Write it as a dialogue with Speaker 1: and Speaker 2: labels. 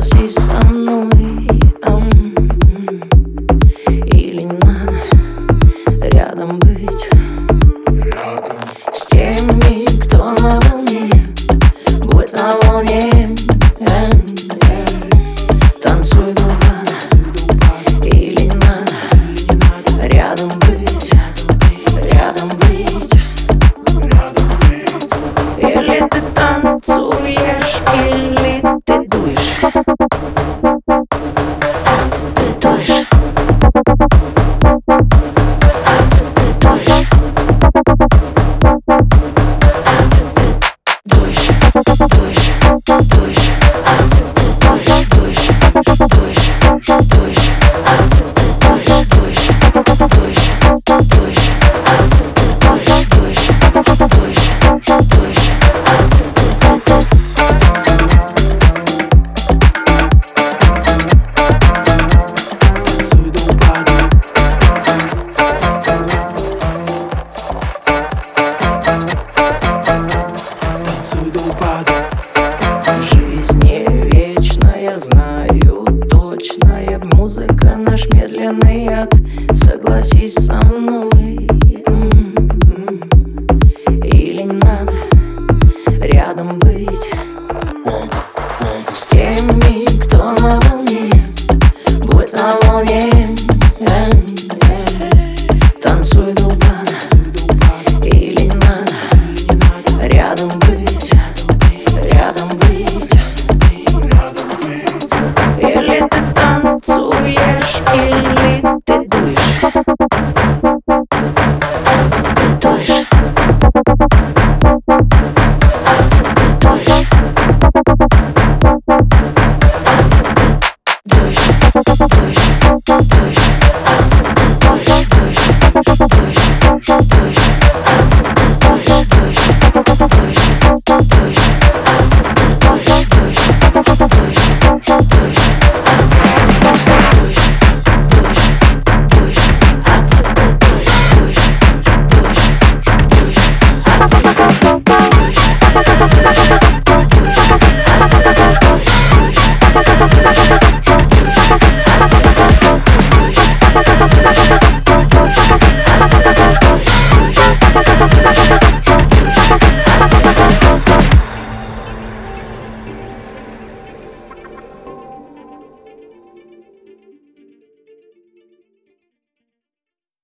Speaker 1: Согласись со мной, или не надо рядом быть с теми, кто на волне. Будь на волне, танцуй до упада, или не надо рядом быть, рядом быть. Или ты танцуешь, или ты дуешь. Отстыдуешь. Отстыдуешь. Отстыдуешь. Дуешь. Дуешь. Отстыдуешь. Дуешь. Дуешь. Дуешь. Отстыдуешь. Дуешь. Дуешь. Дуешь. Отстыдуешь. Дуешь. Дуешь. Дуешь. Жизнь не вечная, знаю точная. Музыка наш медленный ад. Согласись со